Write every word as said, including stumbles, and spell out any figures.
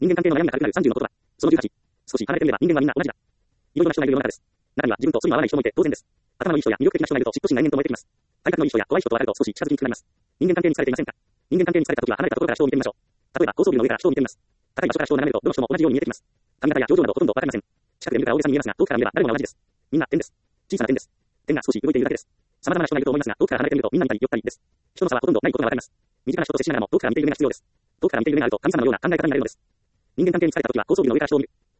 人間関係の悩みが軽くなるさんじゅうの言葉。そのじゅうはち。少し離れてみれば人間はみんな同じだ。いろいろな人がいる世の中です。中には自分と相に合わない人もいて当然です。頭のいい人や魅力的な人がいると嫉妬し内面と燃えてきます。体格のいい人や怖い人と会うと少し近づきにくくなります。人間関係に疲れていませんか？人間関係に疲れた時は離れたところから人を見てみましょう。例えば高層ビルの上から人を見てみます。高い場所から人を眺めるとどの人も同じように見えてきます。髪型や表情などほとんどわかりません。近くで見るから大げさに見えますが、遠くから見れば誰もが同じです。みんな点です。小さな点です。点が少し動いているだけです。様々な人がいると思いますが、遠くから離れてみるとみんな似たり寄ったりです。人の差はほとんどないことがわかります。身近な人と接しながらも遠くから見ている目が必要です。遠くから見ている目があると神様のような考え方になれるのです。人間関係に疲れた時は高層ビルの上から人を見る。